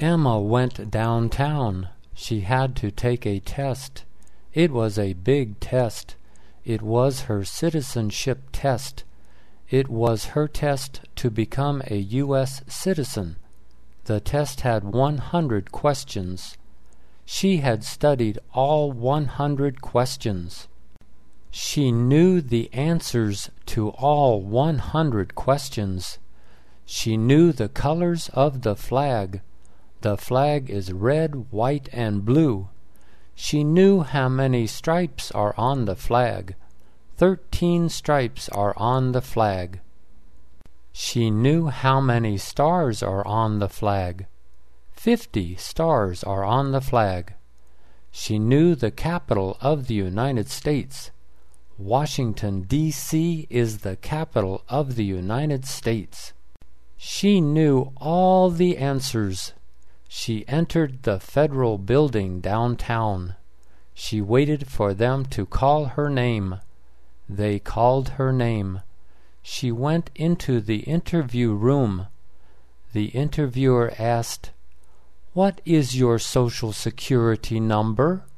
Emma went downtown. She had to take a test. It was a big test. It was her citizenship test. It was her test to become a U.S. citizen. The test had 100 questions. She had studied all 100 questions. She knew the answers to all 100 questions. She knew the colors of the flag. The flag is red, white, and blue. She knew how many stripes are on the flag. 13 stripes are on the flag. She knew how many stars are on the flag. 50 stars are on the flag. She knew the capital of the United States. Washington, D.C. is the capital of the United States. She knew all the answers. She entered the federal building downtown. She waited for them to call her name. They called her name. She went into the interview room. The interviewer asked, "What is your Social Security number?"